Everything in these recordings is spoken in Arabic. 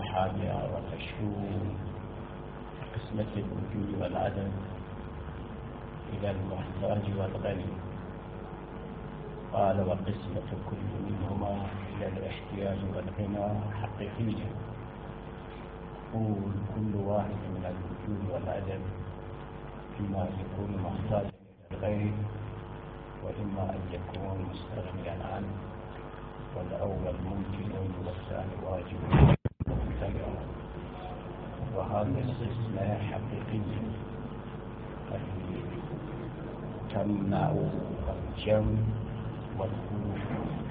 21 قسمة الوجود والعدم إلى المحتاج والغني. قال وقسمة كل منهما إلى الاحتياج والغنى حقيقية. يقول كل واحد من الوجود والعدم إما يكون محتاجا إلى الغير وإما أن يكون مستغنيا عنه، والأول ممكن والثاني واجب ممتنع. وهذه القسمة حقيقية التي تمنع الجمع والخروج.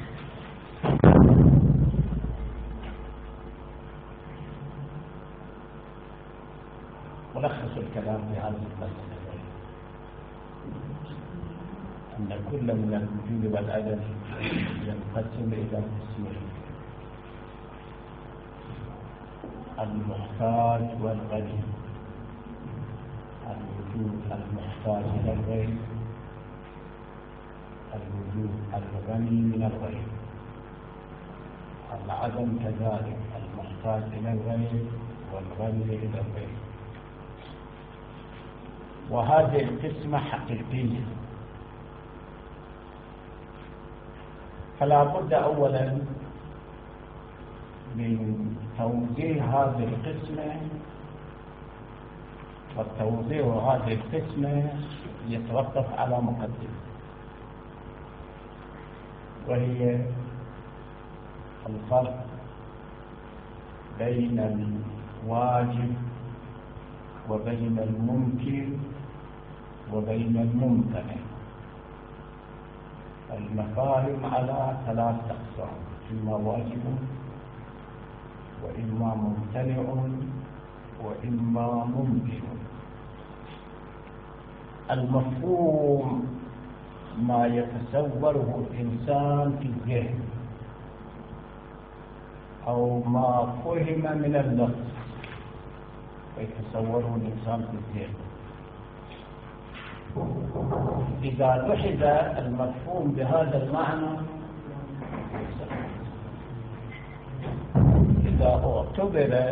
ملخص الكلام في هذه المسألة أن كل من الوجود والعدم ينقسم إلى قسمين: المحتاج والغني. الوجود المحتاج إلى الغير، الوجود الغني من الغير. العدم كذلك، المحتاج إلى الغير والغني إلى الغير. وهذه القسمة حقيقية، فلا بد أولا من توضيح هذه القسمة، والتوضيح هذه القسمة يتوقف على مقدمة، وهي الفرق بين الواجب وبين الممكن وبين الممتنع. المفاهيم على 3 أقسام: إما واجب وإما ممتنع وإما ممكن. المفهوم ما يتصوره الإنسان في الذهن أو ما فهم من اللفظ ويتصوره الإنسان في الذهن. إذا لحظ المفهوم بهذا المعنى، إذا اعتبر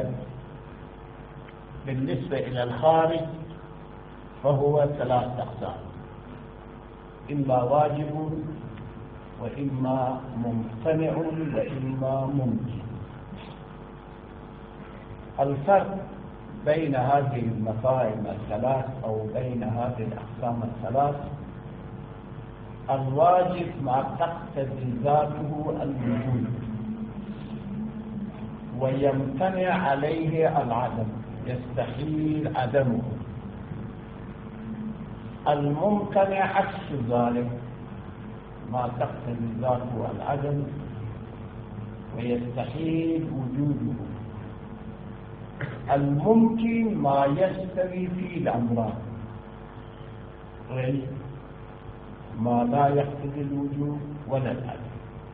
بالنسبة إلى الخارج فهو 3 أقسام: إما واجب وإما ممتنع وإما ممكن. الفرق بين هذه المفاهيم الثلاث أو بين هذه الأقسام الثلاث: الواجب ما تقتضي ذاته الوجود ويمتنع عليه العدم، يستحيل عدمه. الممتنع عكس ذلك، ما تقتضي ذاته العدم ويستحيل وجوده. الممكن ما يستوي فيه الأمران، غير ما لا يقتضي الوجود ولا العدم.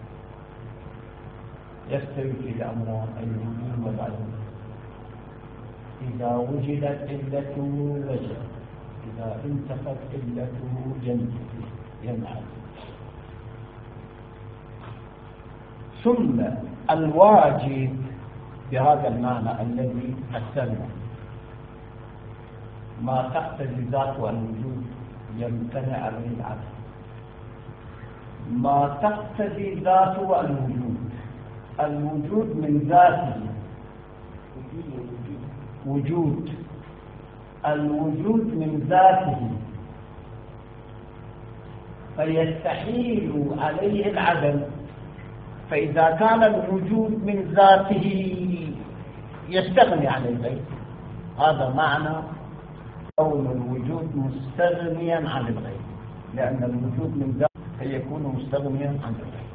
يستوي فيه الأمران الوجود والعدم. إذا وجدت علته وجد، إذا انتفت علته ينعدم. ثم الواجب بهذا المعنى الذي قسمنا: ما تقتضي ذاته الوجود يمتنع عليه العدم. ما تقتضي ذاته الوجود، الوجود من ذاته، وجود الوجود من ذاته، فيستحيل عليه العدم. فإذا كان الوجود من ذاته يستغني عن الغير. هذا معنى كون الوجود مستغنيا عن الغير، لأن الوجود من ذاته فيكون مستغنيا عن الغير.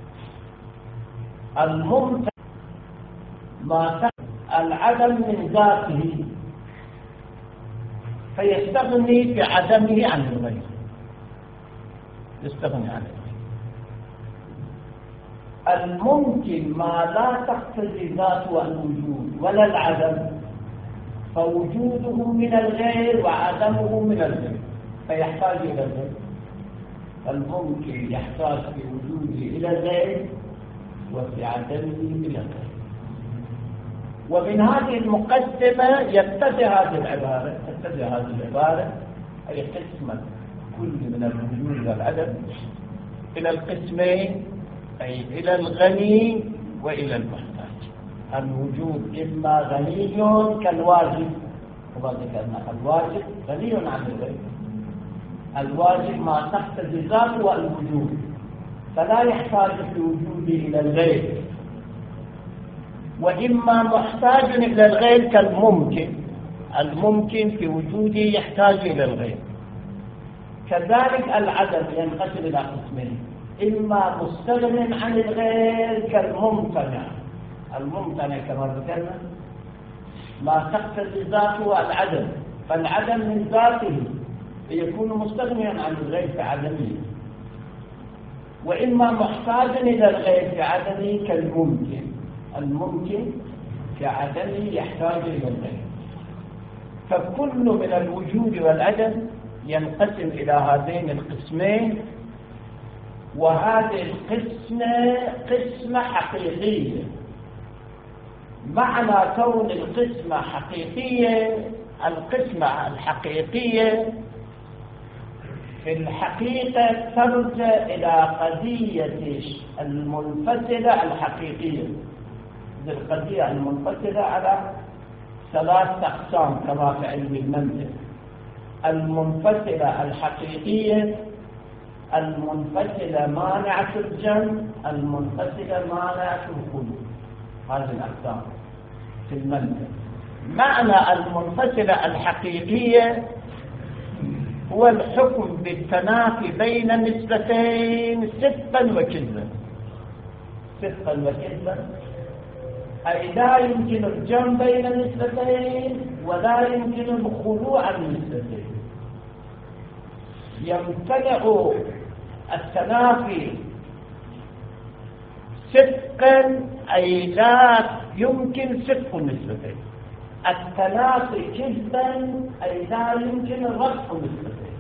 الممتنع ما العدم من ذاته فيستغني بعدمه عن الغير، يستغني عن الغير. الممكن ما لا تقتضي ذاته الوجود ولا العدم، فوجوده من الغير وعدمه من الغير، فيحتاج إلى الغير. الممكن يحتاج في وجوده إلى الغير وفي عدمه إلى الغير. ومن هذه المقدمة يتسع هذه العبارة أي قسمة كل من الوجود والعدم إلى القسمين، أي إلى الغني وإلى المحتاج. الوجود إما غني كالواجب، وذلك أن الواجب غني عن الغير. الواجب ما تقتضي ذاته الوجود، فلا يحتاج في وجوده إلى الغير. وإما محتاج إلى الغير كالممكن، الممكن في وجوده يحتاج إلى الغير. كذلك العدم ينقسم إلى قسمين، إما مستغن عن الغير كالممتنع. الممتنع كما ذكرنا ما تقتضي ذاته العدم، فالعدم من ذاته يكون مستغنيا عن الغير في عدمه. وإما محتاج إلى الغير في عدمه كالممكن، الممكن في عدمه يحتاج إلى الغير. فكل من الوجود والعدم ينقسم إلى هذين القسمين، وهذه القسمة قسمة حقيقية. معنى كون القسمة حقيقية، القسمة الحقيقية في الحقيقة ترجع إلى قضية المنفصلة الحقيقية. القضية المنفصلة على 3 أقسام كما في علم المنطق: المنفصلة الحقيقية، المنفصلة مانعة الجمع، المنفصلة مانعة الخلو. هذه الأقسام في المنطق. معنى المنفصلة الحقيقية هو الحكم بالتنافي بين نسبتين صدقا وكذبا. صدقا وكذبا أي لا يمكن الجمع بين النسبتين ولا يمكن الخلو عن النسبتين. يمتنع التنافي صدقا أي لا يمكن صدق النسبتين، التنافي كذبا أي لا يمكن رفع النسبتين.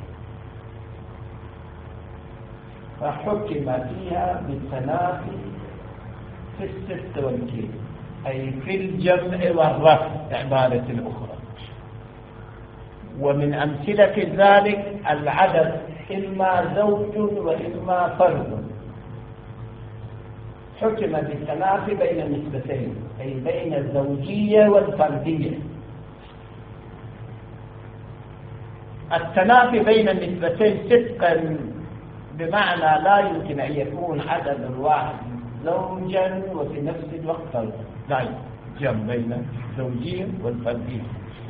فحكم فيها بالتنافي في الصدق والكذب، أي في الجمع والرفع عبارة الأخرى. ومن أمثلة ذلك العدد، إما زوج وإما فرد. حكم بالتنافي بين النسبتين، أي بين الزوجية والفردية. التنافي بين النسبتين صدقا بمعنى لا يمكن أن يكون عدد واحد زوجا وفي نفس الوقت فرد، لا يمكن بين الزوجية والفردية.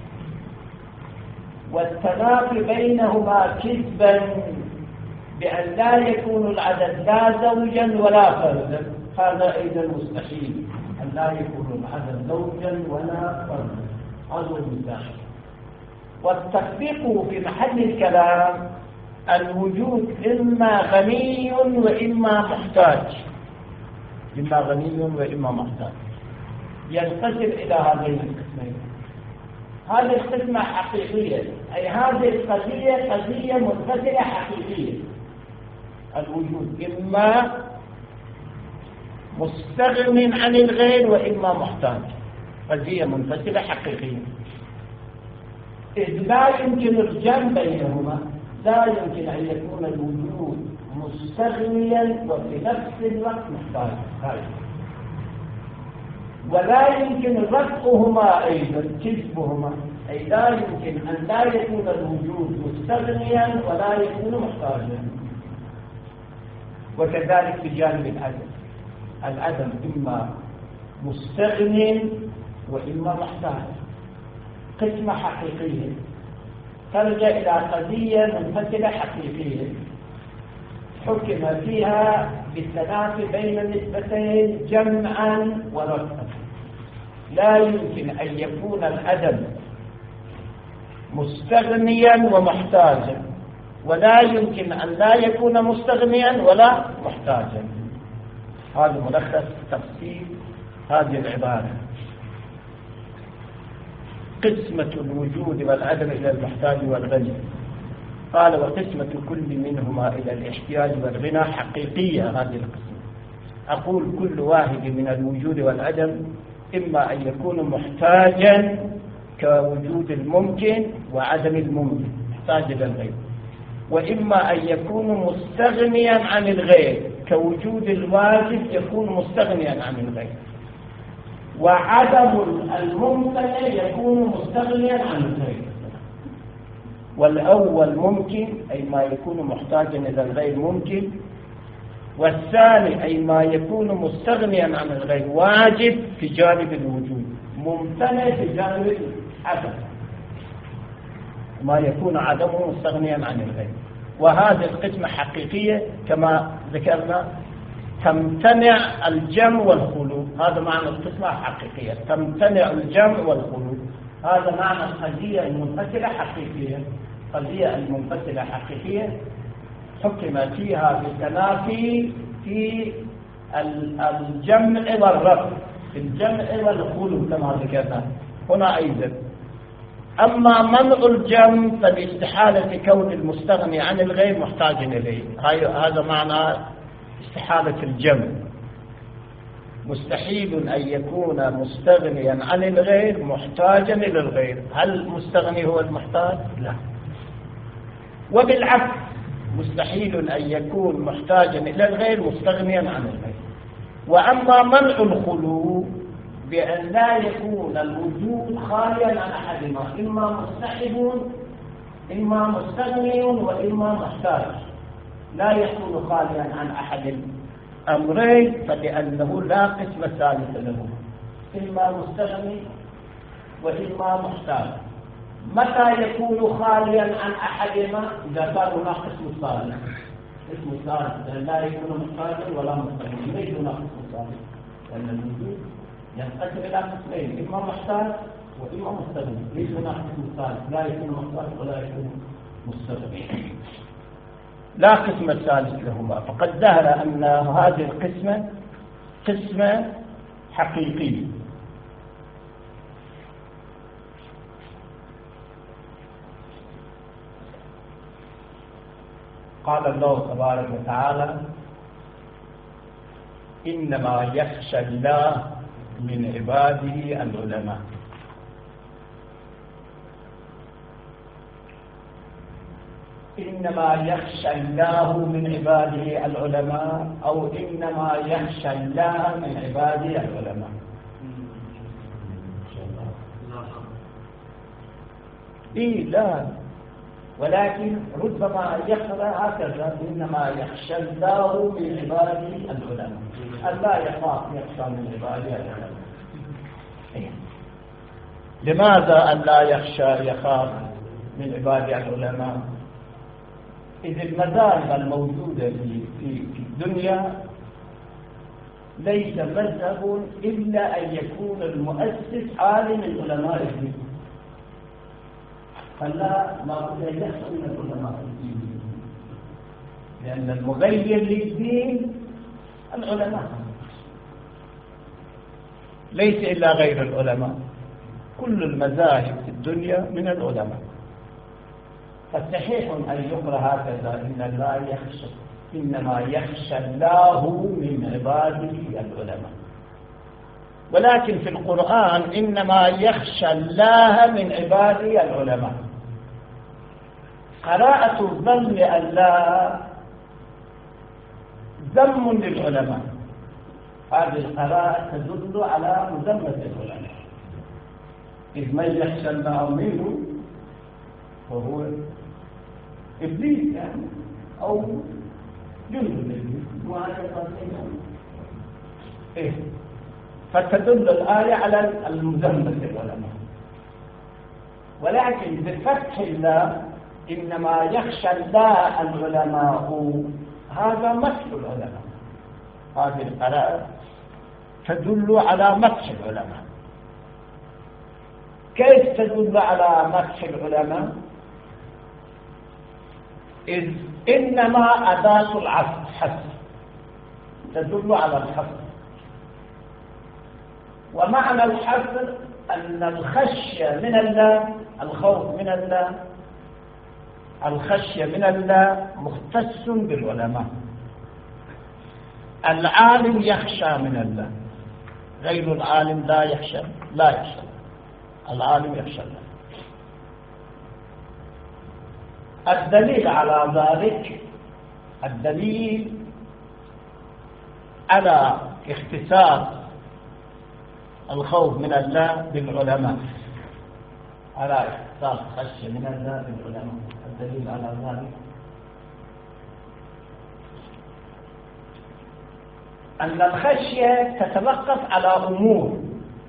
والتنافي بينهما كذبا بأن لا يكون العدد لا زوجا ولا فردا، هذا أيضا مستحيل أن لا يكون العدد زوجا ولا فردا، هذا المستحيل. والتطبيق في محل الكلام الوجود إما غني وإما محتاج، إما غني وإما محتاج، ينقسم إلى هذين القسمين. هذه القسمة حقيقية، أي هذه القضية قضية منفصلة حقيقية. الوجود إما مستغن عن الغير وإما محتاج، قضية منفصلة حقيقية. إذ لا يمكن الجمع بينهما، لا يمكن أن يكون الوجود مستغنيا وفي نفس الوقت محتاجا، ولا يمكن رفعهما أيضا كذبهما، أي لا يمكن أن لا يكون الوجود مستغنيا ولا يكون محتاجا. وكذلك في جانب العدم، العدم إما مستغن وإما محتاج، قسمة حقيقية ترجع إلى قضية منفصلة حقيقية حكم فيها بالتنافي بين النسبتين جمعا ورفعا. لا يمكن أن يكون العدم مستغنيا ومحتاجا، ولا يمكن أن لا يكون مستغنيا ولا محتاجا. هذا ملخص تفسير هذه العبارة: قسمة الوجود والعدم إلى المحتاج والغني. قال: وقسمة كل منهما إلى الاحتياج والغنى حقيقية. هذه القسمة أقول كل واحد من الوجود والعدم إما أن يكون محتاجا كوجود الممكن وعدم الممكن، محتاج إلى الغير، وإما أن يكون مستغنيا عن الغير كوجود الواجب يكون مستغنيا عن الغير، وعدم الممتنع يكون مستغنيا عن الغير. والأول ممكن أي ما يكون محتاجا إلى الغير ممكن، والثاني أي ما يكون مستغنيا عن الغير واجب في جانب الوجود، ممتنع في جانب العدم، ما يكون عدمه مستغنيا عن الغير. وهذه القسمة حقيقية كما ذكرنا، تمتنع الجمع والخلو، هذا معنى القسمة الحقيقية، تمتنع الجمع والخلو، هذا معنى القضية المنفصلة حقيقية. القضية المنفصلة حقيقية حكم فيها بالتنافي في الجمع والرفع، في الجمع والخلو كما ذكرنا هنا أيضا. أما منع الجمع فلاستحالة كون المستغني عن الغير محتاج إليه، هذا معنى استحالة الجمع. مستحيل أن يكون مستغنيا عن الغير محتاجا إلى الغير. هل المستغني هو المحتاج؟ لا. وبالعكس مستحيل أن يكون محتاجا إلى الغير مستغنيا عن الغير. وأما منع الخلو بأن لا يكون الوجود خاليا عن أحدهما، إما مستحب إما مستغني وإما محتاج، لا يكون خاليا عن أحد الأمرين، فلأنه لا قسم ثالث له، إما مستغني وإما محتاج. متى يكون خاليا عن أحدهما؟ إذا كان هناك قسم ثالث، قسم ثالث لا يكون محتاجا ولا مستغني، ليس هناك قسم ثالث، لأن الوجود ينقسم إلى قسمين، إما محتاج وإما مستغني، ليس هناك قسم ثالث، لا يكون محتاج ولا يكون مستغني، لا قسم ثالث لهما. فقد ظهر أن هذه القسمة قسمة حقيقية. قال الله تبارك وتعالى: إنما يخشى الله من عباده العلماء. إنما يخشى الله من عباده العلماء، أو إنما يخشى الله من عباده العلماء. إيه لا، ولكن ربما يقرأ هكذا: إنما يخشى الله من عباده العلماء، ألا يخشى من عباده العلماء. إيه. لماذا ألا يخاف من عباده العلماء؟ إذ المذاهب الموجودة في الدنيا ليس مذهب إلا أن يكون المؤسس عالم العلماء الدين، فلا ما بد يخشى من العلماء الدين، لأن المغير للدين العلماء، ليس إلا غير العلماء، كل المذاهب في الدنيا من العلماء. فصحيح أن يقرأ هكذا: إنما يخشى الله من عباده العلماء. ولكن في القرآن إنما يخشى الله من عباده العلماء. قراءة الظن الله ذم للعلماء، هذه القراءة تدل على مذمة العلماء، إذ من يخشى الله منه وهو إبليس يعني، أو جند إبليس، إيه. فتدل الآية على المذمة العلماء. ولكن بفتح الله إنما يخشى الله العلماء، هذا مدح العلماء، هذه القراءة تدل على مدح العلماء. كيف تدل على مدح العلماء؟ إذ إنما أداة الحصر تدل على الحصر، ومعنى الحصر أن الخشية من الله، الخوف من الله، الخشية من الله مختص بالعلماء. العالم يخشى من الله، غير العالم لا يخشى العالم يخشى الله. الدليل على ذلك الدليل على اختصاص الخوف من الله بالعلماء، على اختصاص خشية من الله بالعلماء. الدليل على ذلك أن الخشية تتوقف على أمور،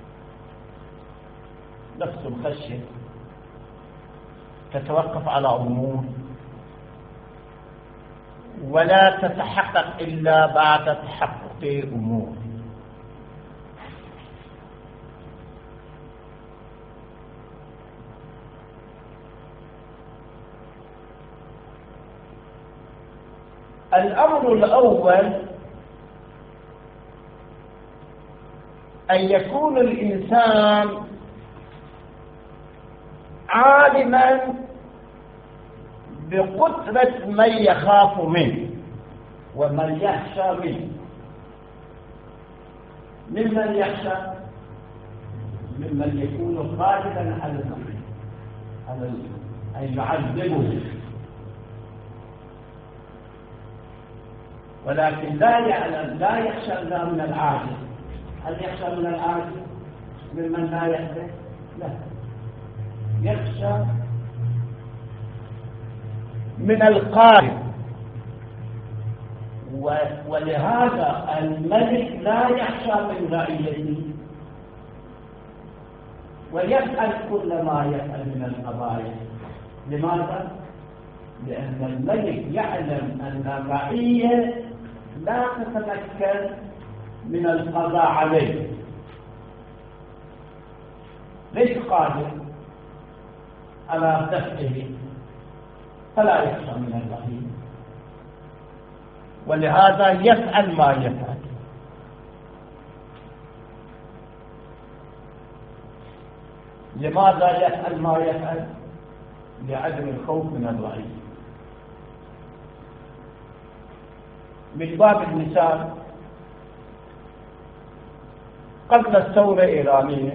نفس الخشية تتوقف على أمور ولا تتحقق إلا بعد تحقق أمور. الأمر الأول أن يكون الإنسان عالما بقدرة من يخاف منه ومن يخشى منه. ممن يخشى؟ ممن يكون قادرا على أن يعذبه، ولكن لا يخشى إلا من العاجز. هل يخشى من العاجز ممن لا يخشى؟ لا، يخشى من القادر. ولهذا الملك لا يخشى من رعيته ويفعل كل ما يفعل من القضايا. لماذا؟ لأن الملك يعلم أن الرعية لا تتمكن من القضاء عليه، ليس قادر على دفعه، فلا يخشى من الرعية، ولهذا يفعل ما يفعل. لماذا يفعل ما يفعل؟ لعدم الخوف من الرعية. من باب المثال، قبل الثورة الإيرانية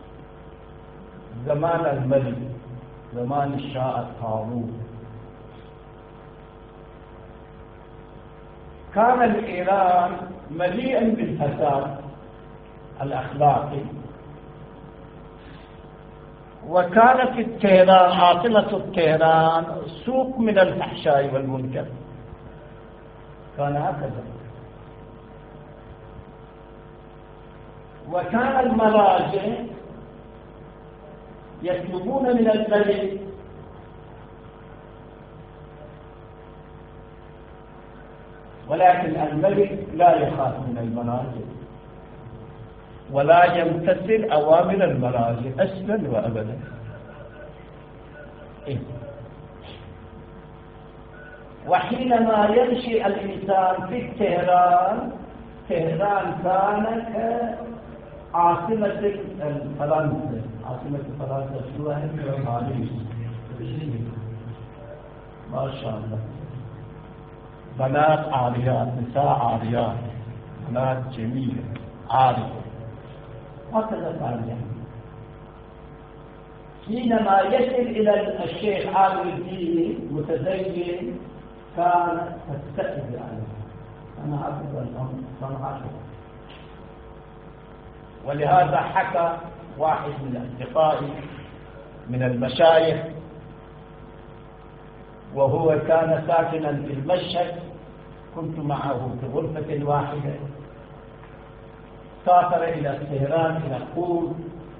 زمان الملك، زمان الشاه الطاغوت، كان الإيران مليئا بالفساد الأخلاقي، وكانت التهران عاصمة التهران سوق من الفحشاء والمنكر. كان هكذا. وكان المراجع يطلبون من الملك ولكن الملك لا يخاف من المراجع ولا يمتثل أوامر المراجع أصلا وأبدا. وحينما يمشي الإنسان في تهران كانت عاصمة فرنسا، عاصمة فرنسا شو هي؟ باريس. ما شاء الله، بنات عاريات، نساء عاريات، بنات جميلة عارية، هكذا كان. حينما يصل إلى الشيخ عالم الدين متدين كانت تستأذن عليه. أنا هكذا الأمر كان هكذا. ولهذا حكى واحد من أصدقائي من المشايخ، وهو كان ساكنا في المشهد، كنت معه في غرفة واحدة، سافر إلى طهران إلى قم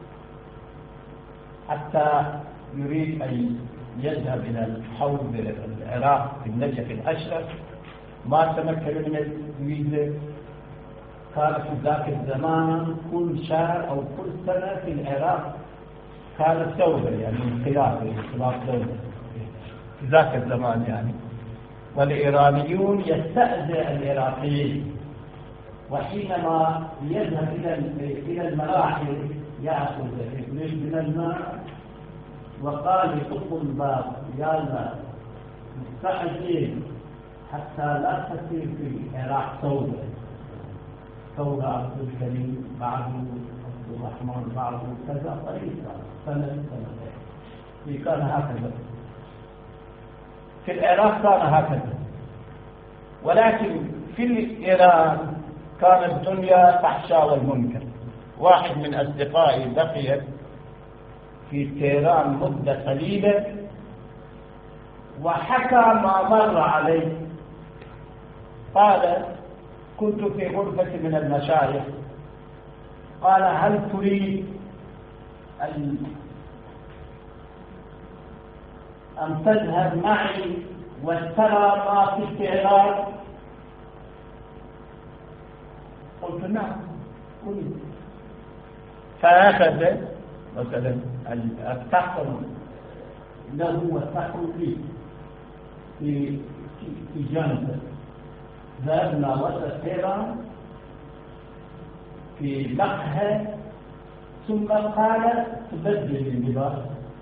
حتى يريد أن يذهب إلى الحوض العراق في النجف الأشرف، ما تمكن من الفيزا. كان في ذاك الزمان كل شهر أو كل سنة في العراق كانت ثورة، يعني انقلاب دولة في ذاك الزمان يعني. والإيرانيون يستأذن العراقيين، وحينما يذهب إلى المراحل يأخذ إبليس من الماء وقال يطق الباب يلا مستعجل حتى لا تصير في العراق ثورة. ثورة عبد الكريم، بعده عبد الرحمن، بعده كذا طريقة سنة سنتين. كان هكذا في العراق، كان هكذا. ولكن في إيران كانت الدنيا فحشاء والمنكر. واحد من أصدقائي بقي في طهران مدة قليلة وحكى ما مر عليه. قال: كنت في غرفة من المشايخ، قال: هل تريد أن تذهب معي وترى ما في طهران؟ قلت: نعم أريد. فأخذ مثلا التحكم له والتحكم لي في جانبه. ذهبنا وسط طهران في مقهى، ثم قال: تبدل اللباس.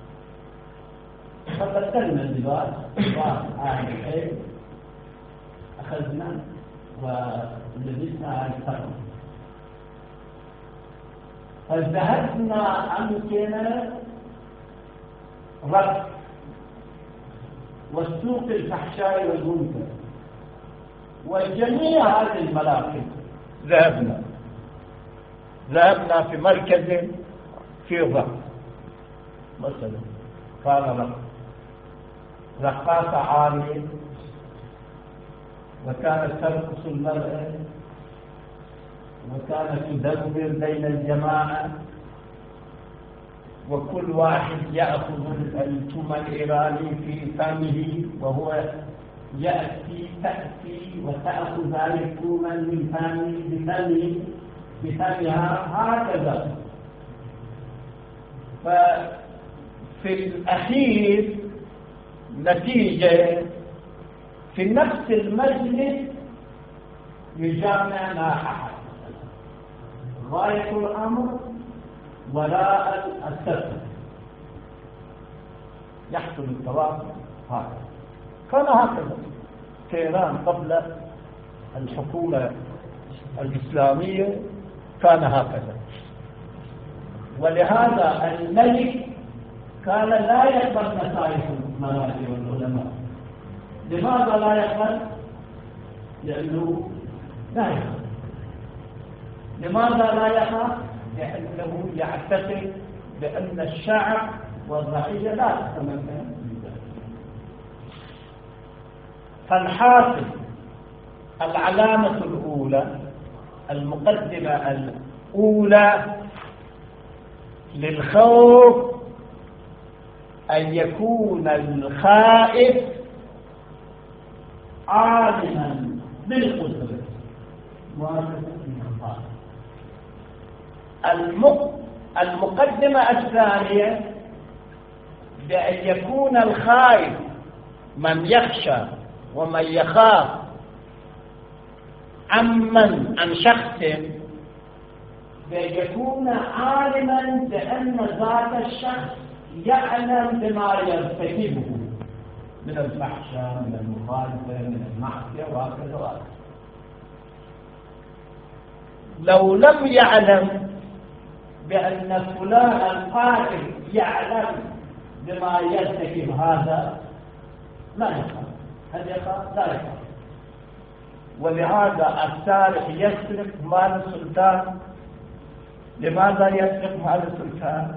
فبدلنا اللباس وعلى أخذنا ولبسنا على التحكم. فذهبنا أمكنة رفض والسوق الفحشاء والمنكر وجميع هذه الملاقي. ذهبنا في مركز في الرقص مثلا، كان رقاصة عالية وكانت ترقص المرأة وكانت تدبر بين الجماعة، وكل واحد يأخذ الثوم الإيراني في فمه وهو تأتي وتأخذ ذلك الثوم من فمه بفمها هكذا. ففي الأخير نتيجة في نفس المجلس يجامعنا أحد، غاية الأمر وراء السفر يحصل التوافق. هذا كان هكذا طهران قبل الحكومة الإسلامية، كان هكذا. ولهذا الملك كان لا يقبل نصائح المراجع والعلماء. لماذا لا يقبل؟ لأنه لا يقبل. لماذا لا يقبل؟ لأنه يعتقد بأن الشعب والرعية لا تتمكن. فالحاصل العلامة الأولى، المقدمة الأولى للخوف أن يكون الخائف عالما بالقدرة المقدمة الثانية بأن يكون الخائف من يخشى ومن يخاف عن شخص، بأن يكون عالما بأن ذات الشخص يعلم بما يرتكبه من الفحشاء، من المخالفة، من المعصية وهكذا وهكذا. لو لم يعلم بأن فلان القاتل يعلم بما يرتكب هذا لا يخاف. هل يخاف؟ لا يخاف. ولهذا السارق يسرق مال السلطان. لماذا يسرق مال السلطان؟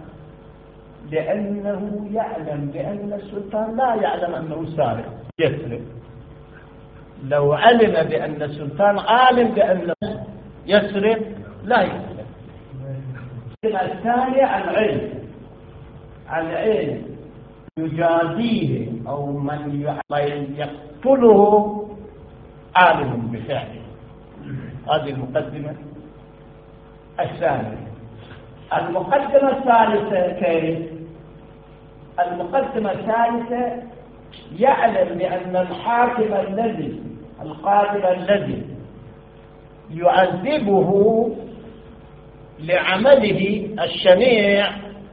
لأنه يعلم بأن السلطان لا يعلم أنه سارق يسرق. لو علم بأن السلطان عالم بأنه يسرق لا يسرق. الثانية العلم يجازيه أو من يقتله عالم بفعله. هذه المقدمة الثانية. المقدمة الثالثة كيف؟ المقدمة الثالثة يعلم بأن الحاكم القادر الذي يعذبه لعمله الشنيع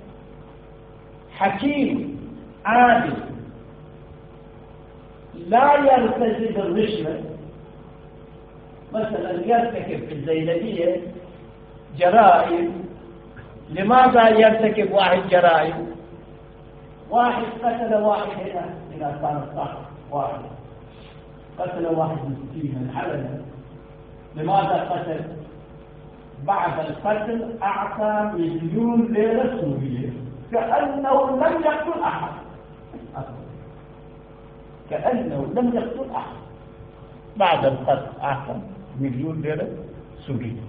حكيم عادل لا يرتزي بالرشوة مثلا يرتكب في الزينبية جرائم. لماذا يرتكب واحد جرائم؟ واحد قتل واحد هنا كان صح، واحد قتل واحد مسكينا علنا. لماذا قتل؟ بعد القتل أعطى مليون ليرة سورية كأنه لم يقتل أحد، كأنه لم يقتل أحد. بعد القتل أعطى مليون ليرة سورية.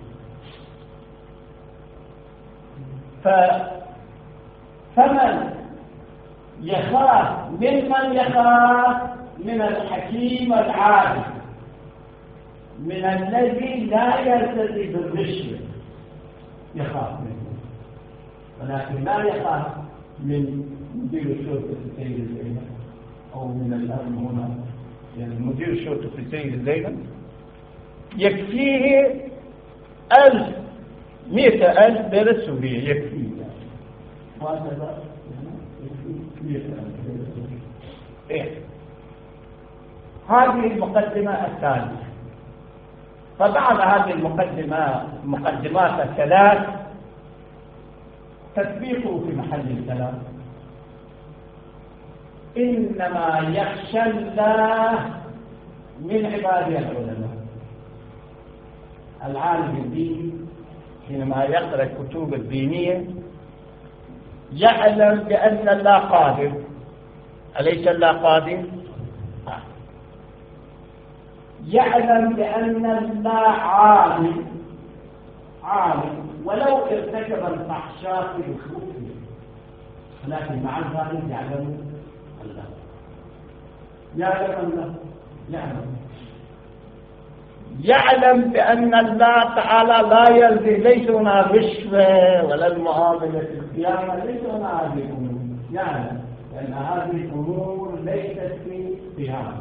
فمن يخاف ممن يخاف من الحكيم العادل، من الذي لا يرتدي بالرشوة يخاف منه، ولكن لا يخاف من مدير الشرطة في سيد الزينب أو من الأمن هنا. يعني مدير الشرطة في سيد الزينب يكفيه 100,000 ليرة سورية، يكفيه وهذا يكفيه 100,000 ليرة سورية. هذه المقدمة الثانية. فبعد هذه المقدمات الثلاث تطبيقه في محل الكلام. إنما يخشى الله من عباده العلماء. العالم الديني حينما يقرأ الكتب الدينية يعلم بأن الله قادر، أليس الله قادر؟ يعلم بأن الله عالم، ولو ارتكب الفحشاء في الخفية، لكن مع ذلك يعلم الله، يعلم بأن الله تعالى لا يلزم، ليس هنا رشوة ولا المعاملة في القيامة، ليس هنا هذه الأمور. يعلم لأن هذه الأمور ليست في قيامة،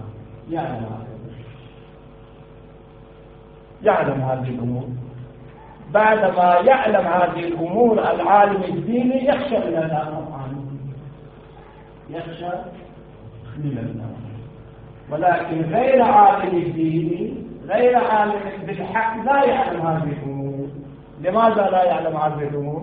يعلم هذه الأمور. بعدما يعلم هذه الأمور العالم الديني يخشى من الله طبعا، يخشى من الله. ولكن غير عالم الديني، غير عالم بالحق لا يعلم هذه الأمور. لماذا لا يعلم هذه الأمور؟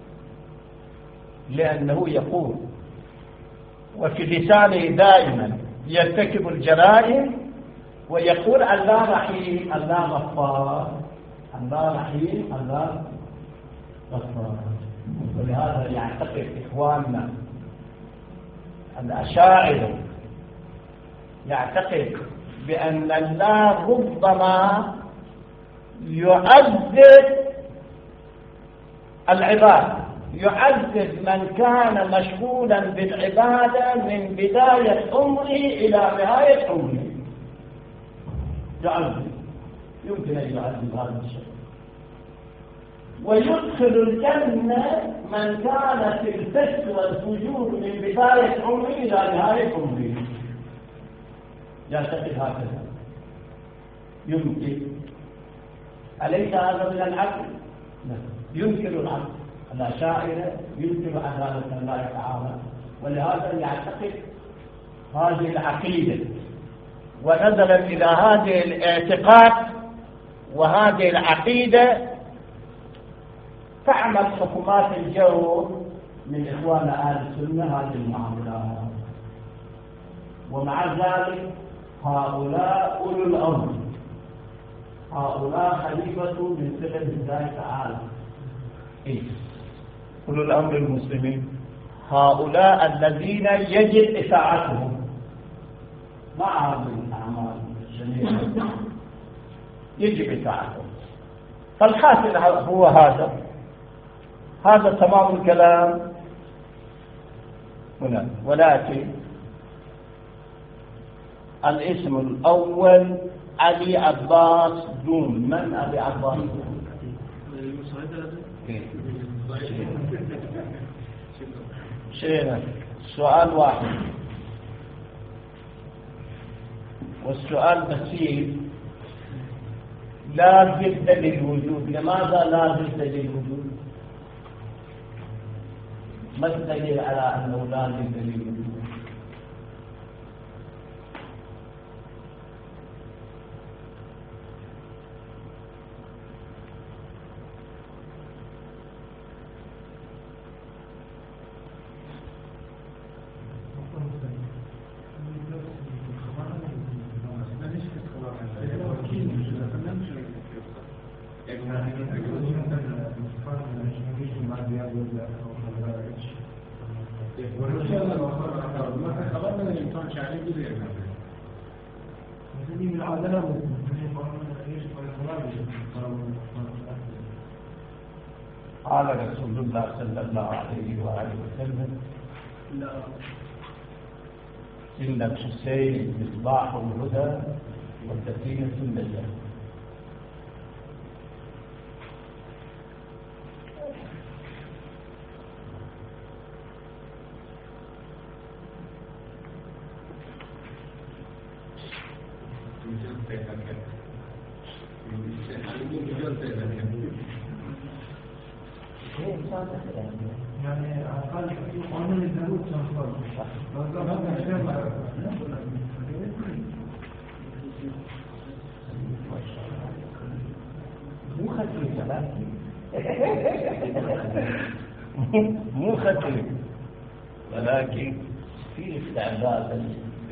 لأنه يقول وفي لسانه دائما يرتكب الجرائم ويقول الله رحيم، الله غفار، الله رحيم، الله غفار. ولهذا يعتقد إخواننا الأشاعرة يعتقد بأن الله ربما يعذب العباد، يعذب من كان مشغولا بالعبادة من بداية عمره إلى نهاية عمره، يعذب، يمكن أن يعذب هذا الشيء. ويدخل الجنة من كان في الفسق والفجور من بداية عمره إلى نهاية عمره. يعتقد هكذا، يمكن. أليس هذا من العقل؟ ينكر العقل. الأشاعرة ينكر عدالة الله تعالى، ولهذا يعتقد هذه العقيدة. ونظرا إلى هذه الاعتقاد وهذه العقيدة تعمل حكومات الجو من إخوان أهل السنة هذه المعاملات. ومع ذلك هؤلاء أولو الأمر، هؤلاء خليفة من سبب الله تعالى. أولو الأمر المسلمين هؤلاء الذين يجب إطاعتهم مع هذه الأعمال الجميلة، يجب إطاعتهم. فالحاصل هو هذا تمام الكلام هنا. ولكن الاسم الأول علي عباس دون. من أبي عباس دون؟ شيئا. سؤال واحد، والسؤال بسيط. لا ضد للوجود. لماذا لا ضد للوجود؟ ما الدليل على أنه لا ضد للوجود؟ والرجال الآخر ما خبرنا من الإنسان شعري بدي هذه من العادات قال رسول الله صلى الله عليه وآله وسلم إن الحسين مصباح الهدى والسفينة النجاة. يعني قال قانون الداود مو خفيف مو خفيف ولكن في استعداد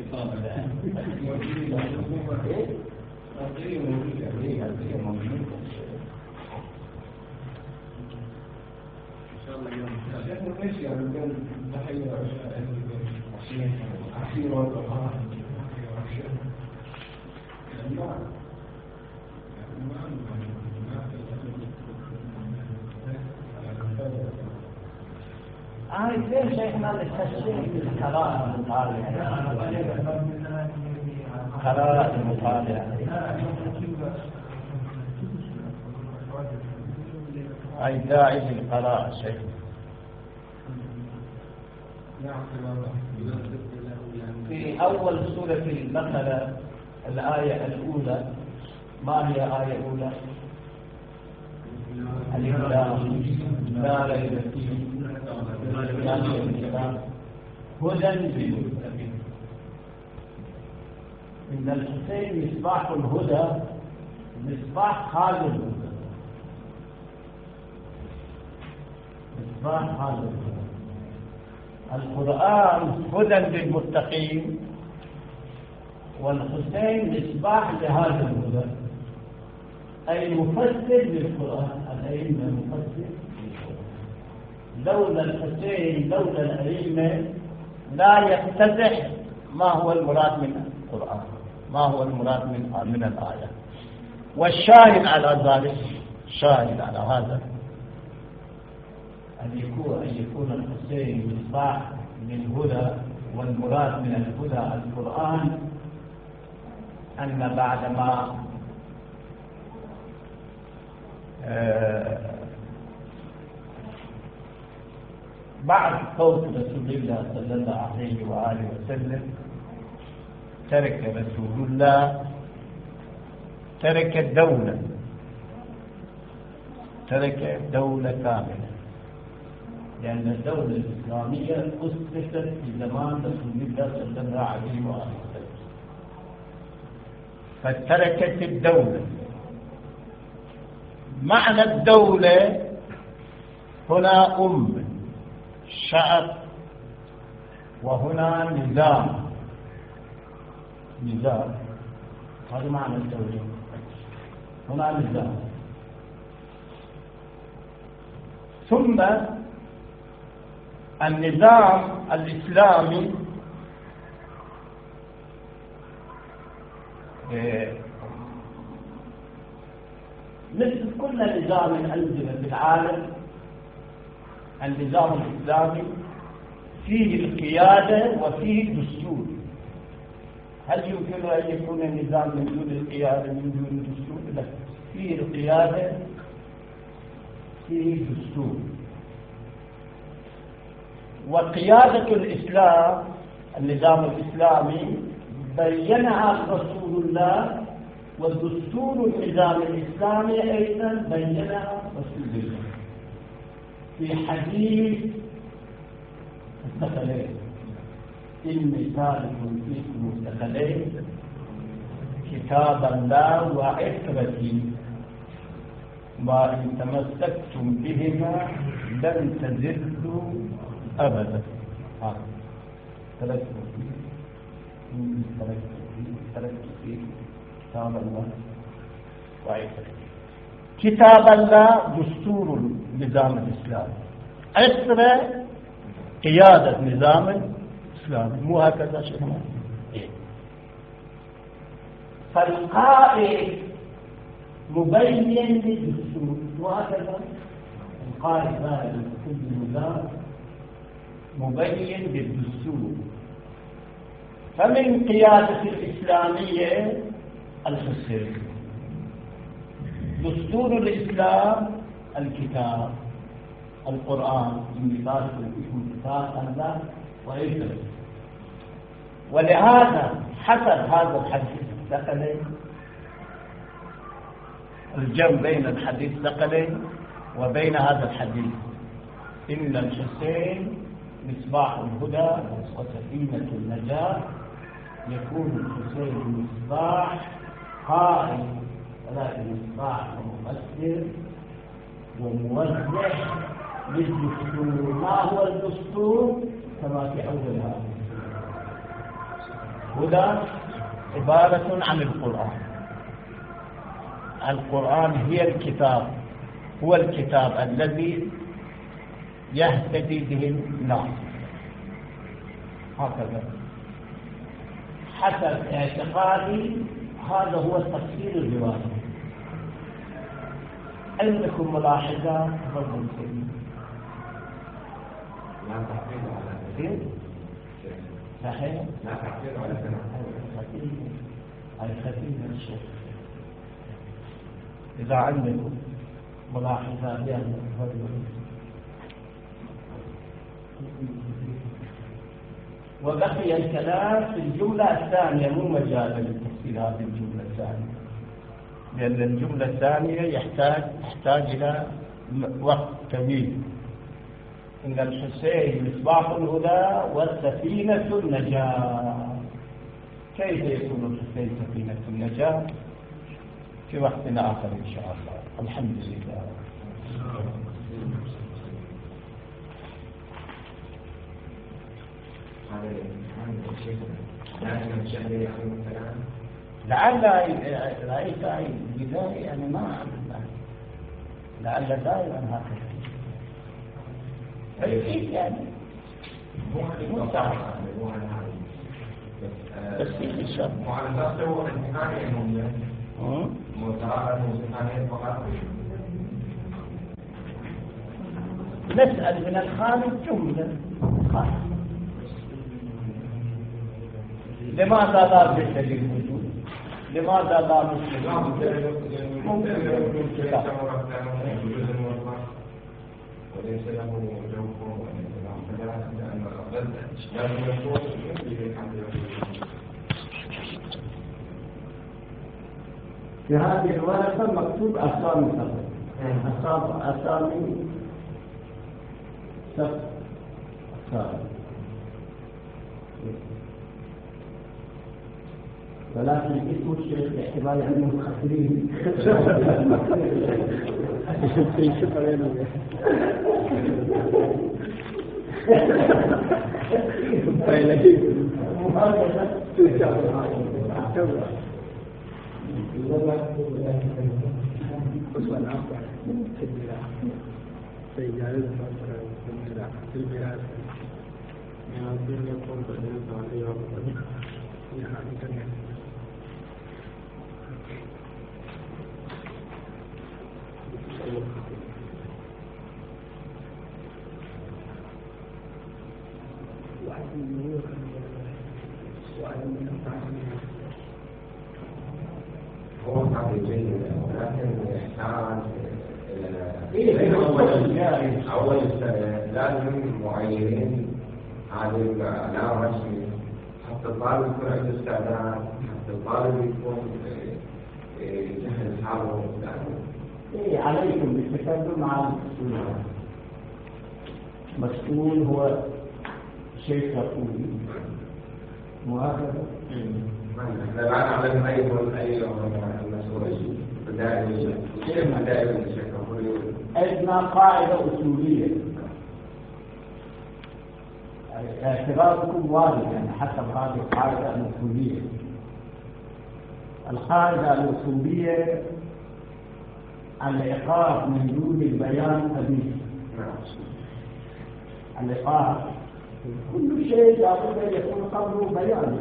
فين شيخنا للتشريح بالقراءة المطالعة قراءة المطالعة أي داعي للقراءة شيخ. في أول سورة البقرة الآية الأولى ما هي آية أولى؟ لا ريب فيه هدى للمتقين. إن الحسين مصباح الهدى مصباح هذا الهدى مصباح هذا الهدى. القرآن هدى للمتقين والحسين مصباح لهذا الهدى أي مفسر للقرآن. الأئمة مفسر للقرآن. لولا الحسين لولا الأئمة لا يتضح ما هو المراد من القرآن ما هو المراد من الآية. والشاهد على ذلك شاهد على هذا أن يكون الحسين مصباح للهدى والمراد من الهدى القرآن. أن بعدما بعد قول رسول الله صلى الله عليه وآله وسلم ترك رسول الله ترك دولة كاملة، لأن الدولة الإسلامية أسست في زمان رسول الله صلى الله عليه وآله وسلم، فتركت الدولة. معنى الدولة هنا شعب وهنا نظام. هذا معنى الدولة. هنا نظام. ثم النظام الإسلامي مثل كل نظام أنزل في العالم، النظام الإسلامي فيه القيادة وفيه الدستور. هل يمكن أن يكون النظام من دون القيادة من دون الدستور؟ لا، فيه القيادة فيه الدستور. وقيادة الإسلام النظام الإسلامي بينها رسول الله، والدستور النظام الإسلامي أيضا بينها رسول الله في حديث الثقلين. إني تارك فيكم الثقلين كتاب الله وعترتي ما إن تمسكتم بهما لن تزلوا أبدا. تركت فيه كتاب الله وعترتي. كتاب الله دستور النظام الإسلامي، أسرى قيادة نظام إسلامي، مو هكذا شيخنا؟ فالقائد مبين للدستور، وهكذا القائد ظاهر كل نظام مبين للدستور. فمن قيادة الإسلامية الحسين، دستور الإسلام الكتاب القرآن، الميثاق الله وإجرى. ولهذا حسب هذا الحديث الثقلين، الجمع بين الحديث الثقلين وبين هذا الحديث، إن الحسين مصباح الهدى وسفينة النجاة، يكون الحسين مصباح قائد ولكن مصباح ومؤثر وموزع للدستور. ما هو الدستور؟ كما في أول هذا هدى عبارة عن القرآن. القرآن هي الكتاب، هو الكتاب الذي يهتدي به الناس. هكذا حسب اعتقادي هذا هو التفسير الرواية. عندكم ملاحظات؟ تفضل سيدي. لا تحقيق على كثير صحيح؟ لا تحقيق على كثير الخفيف الشيخ. إذا عندكم ملاحظات يعني تفضل. وبقي الكلام في الجملة الثانية، مو مجال للتفصيل هذه الجملة الثانية، لأن الجملة الثانية يحتاج إلى وقت طويل. إن الحسين مصباح الهدى والسفينة النجاة. كيف يكون الحسين سفينة النجاة؟ في وقت آخر إن شاء الله. الحمد لله. لعل رأيت بداية يعني ما أعلم، لعل دائما هكذا فيكيد يعني مو صعب بس إن شاء الله معالجاته النهاية المهمة متعارض وثانية فقط. نسأل من الخالد جملة خالد. لماذا لا بالدليل موجود؟ لماذا لا بالدليل؟ ممكن يكون كذا. وليس له جوف وليس له خلاف، لأن الأفضل لا يكون في هذه الورقة مكتوب أسامي فقط. أسامي سبت أسامي، ولكن اسم الشيخ باعتبار أنه خطيرين هو صعب جيد، ولكن يحتاج أول السنة لازم معينين هذه لا رسمي حتى الطالب يكون عنده استعداد، حتى الطالب يكون يجهز حاله. عليكم بالتكلم مع مسؤول هو شيخ يقول وهكذا. لا نعلم أي المسؤول بدائل الشيخ عندنا قاعدة أصولية، اعتراضكم وارد يعني حسب هذه القاعدة الأصولية. القاعدة الأصولية العقاب من دون البيان قبيح، الإقرار كل شيء لابد أن يكون قبله بيان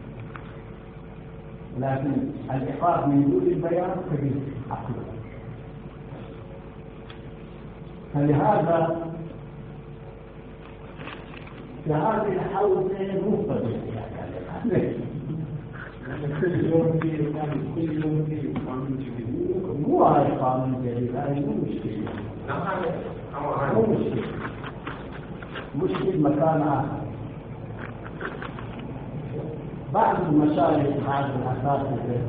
لكن الإقرار من دون البيان كبير عقله. فلهذا في هذه الحوزة مفردة كل يوم فيه قانون جديد. مو هاي قانون جديد، هاي مو مشكلة. مو مشكلة. مشكلة مكان آخر. بعض المشايخ بعض الأساتذة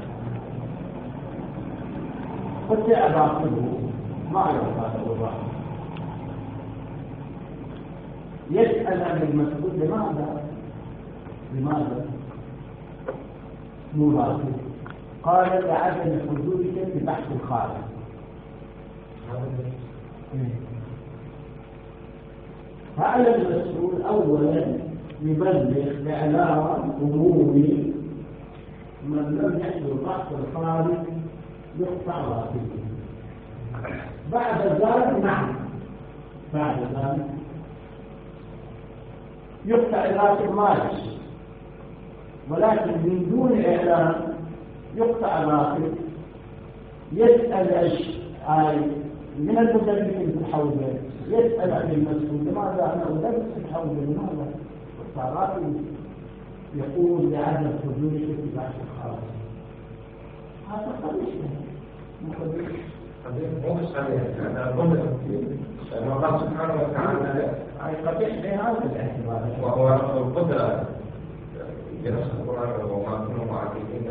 قد أعرفه ما يعرف هذا الوضع. يسأل عن المسؤول لماذا مو راتب؟ قال لعدم حدودك في بحث الخارج. فعلى المسؤول أولا يبلغ إعلام عمومي من لم يحضر بحث الخارج يقطع راتبه. بعد ذلك نعم بعد ذلك يقطع راتب مالك، ولكن من دون إعلام يقطع راتب. يسأل من المدرسين في الحوزة يسأل عن المسؤول لماذا أنا أدرس في الحوزة لماذا يقطع راتب؟ يقول لعدم حضورك في بحث الخارج. هذا قبيح مو صحيح. أنا أقول أن الله سبحانه وتعالى قبيح بهذا الاعتبار، وهو القدرة بنص القرآن وما كانوا معاكسين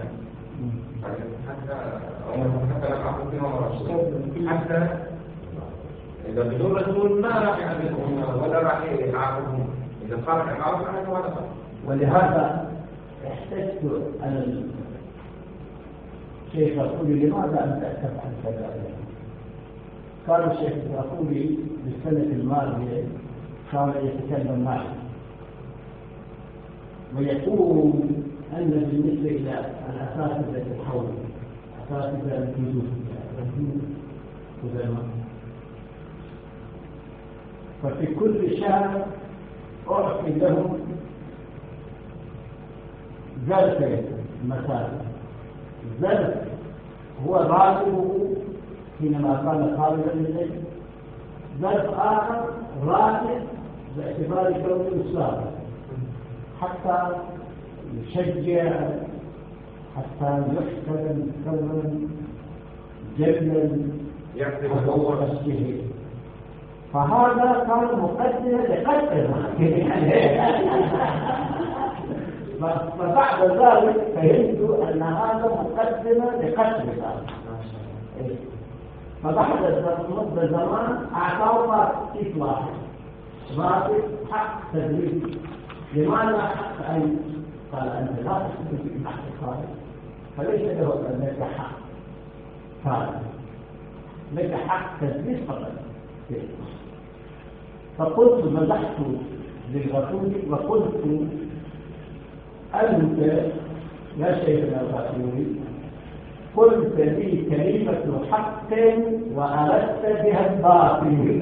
حتى لو حقوا فيهم الرسول، حتى إذا بدون رسول ما راح يعذبهم ولا راح يعاقبهم. إذا صار عقاب عنه ولا صار. ولهذا احتجت أنا الشيخ يقول لي لماذا أنت تفعل كذا؟ قال الشيخ يقول لي بالسنة الماضية كان يتكلم معي ويقول أن بالنسبة إلى الأساتذة الحول أساتذة الجدود ففي كل شهر أعطي لهم ظرف مثلا. ظرف هو راتبه حينما كان خارجا من العلم، ظرف آخر راتب باعتبار كونه إسلام حتى يشجع، حتى يحترم يكون جبلا يكتب الشهيد. فهذا كان مقدمة لقتل فبعد ذلك فهمت أن هذا مقدمة لقتل ذلك. فبعد مدة زمان أعطاه كيف واحد راتب حق تدريب. لماذا حق أي؟ قال أنت لا تحكم في بحث الخارج فليس له أن لك حق خارج، لك حق تدريس فقط. فقلت مدحت للرسول وقلت أنت يا شيخنا الرسول قلت لي كلمة حق وأردت بها الباطل.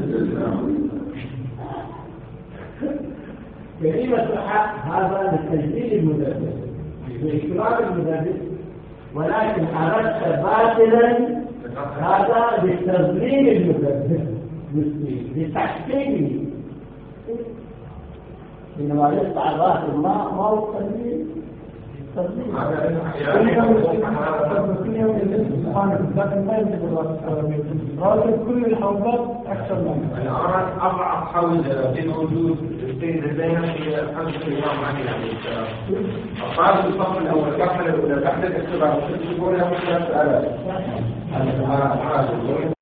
كلمة حق هذا لتجديد المدرس بإكرام المدرس، ولكن أردت باطلا هذا لتضليل المدرس لتحكيمه. حينما يقطع الراتب ما هو تضليل. كل الحوزات أكثر من الآن أضعف حوزة في وجود السيد الزينب هي حوزة الإمام علي عليه السلام. الطالب الصف الأول كحل الأولى تحت الاختبار وست شهور يوم 3000.